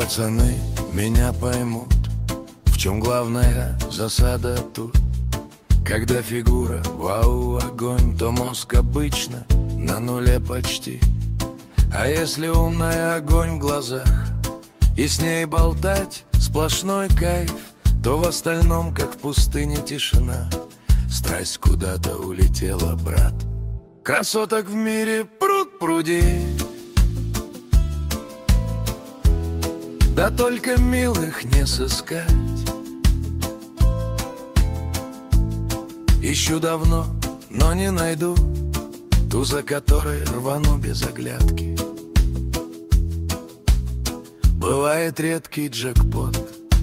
Пацаны меня поймут, в чем главная засада тут. Когда фигура, вау, огонь, то мозг обычно на нуле почти. А если умная, огонь в глазах, и с ней болтать сплошной кайф, то в остальном, как в пустыне, тишина. Страсть куда-то улетела, брат. Красоток в мире пруд пруди, да только милых не сыскать. Ищу давно, но не найду ту, за которой рвану без оглядки. Бывает редкий джекпот,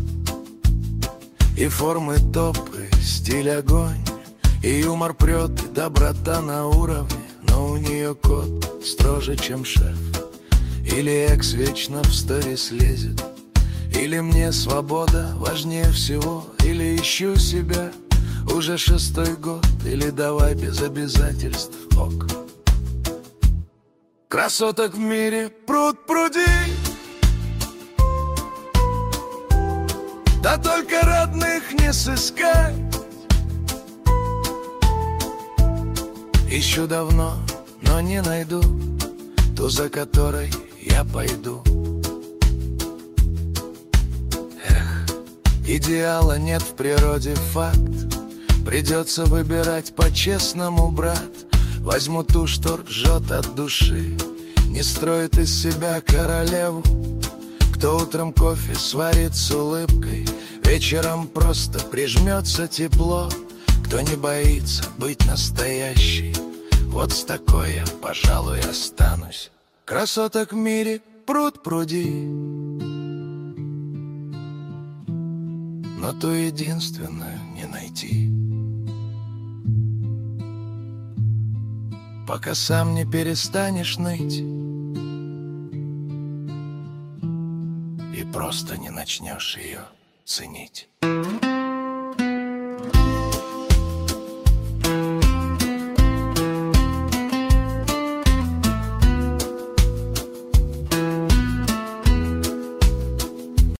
и формы топ, и стиль огонь, и юмор прет, и доброта на уровне. Но у нее кот строже, чем шеф. Или экс вечно в сторис лезет, или мне свобода важнее всего, или ищу себя уже 6-й год, или давай без обязательств, ок. Красоток в мире пруд пруди, да только родных не сыскать. Ищу давно, но не найду ту, за которой я пойду. Эх, идеала нет в природе, факт. Придется выбирать по-честному, брат. Возьму ту, что ржет от души, не строит из себя королеву. Кто утром кофе сварит с улыбкой, вечером просто прижмется тепло. Кто не боится быть настоящей, вот с такой я, пожалуй, останусь. Красоток в мире пруд пруди, но ту единственную не найти. Пока сам не перестанешь ныть и просто не начнешь ее ценить.